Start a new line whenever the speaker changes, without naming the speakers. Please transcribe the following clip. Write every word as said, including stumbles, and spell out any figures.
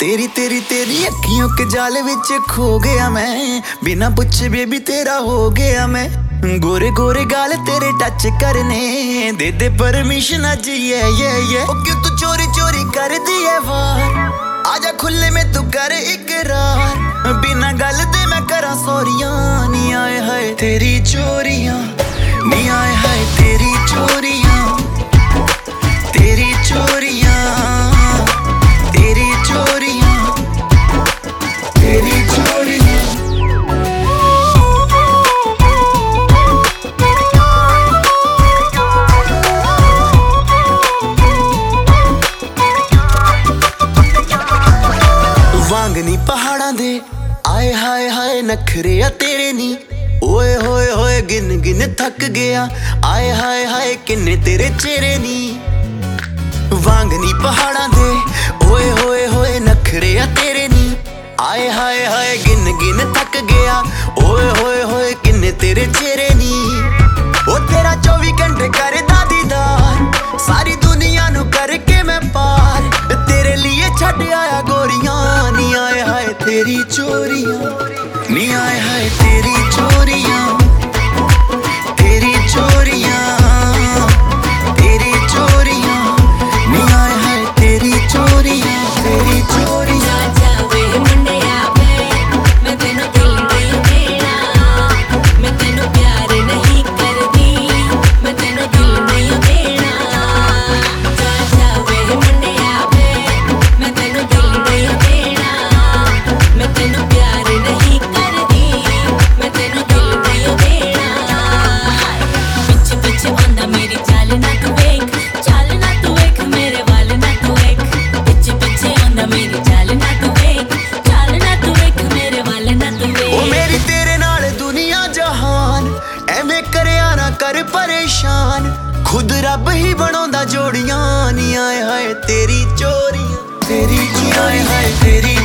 तेरी तेरी तेरी अखियों के जाल विच खो गया मैं, बिना पूछे बेबी तेरा हो गया मैं। गोरे गोरे गाल तेरे टच करने दे दे परमिशन अज ये ये ये। ओ क्यों तू चोरी चोरी कर दी है वार, आजा खुले में तू कर इकरार। बिना गल दे मैं करा सॉरियां, नी आए हाय तेरी चोरियां, नी आए हाय तेरी चोरियां, तेरी चोरियां, तेरी चोरियां, तेरी चोरियां। वांगनी पहाड़ां दे आए हाय हाय नखरे आ तेरे नी, ओए होए होए गिन गिन थक गया। आए हाय हाय किन्ने तेरे चेहरे नी। वांगनी पहाड़ां दे ओए होए होए नखरे आ तेरे नी, आए हाय हाय गिन गिन थक गया। ओए होए होए किन्ने तेरे चेहरे नी। ओ तेरा चौबी घंटे करदा दीदार, सारी दुनिया नू करके मैं पार। तेरे लिए छड़ आया गोरियां, नी आए हाय तेरी चोरियां, नी आए हाय तेरी चोरियां, तेरी चोरियां, तेरी चोरियां, नी आए हाय तेरी चोरियां, तेरी चोरियां। कर परेशान खुद रब ही बनांदा जोड़ियां, नी आए हाय तेरी चोरियां, तेरी जी आए हाय तेरी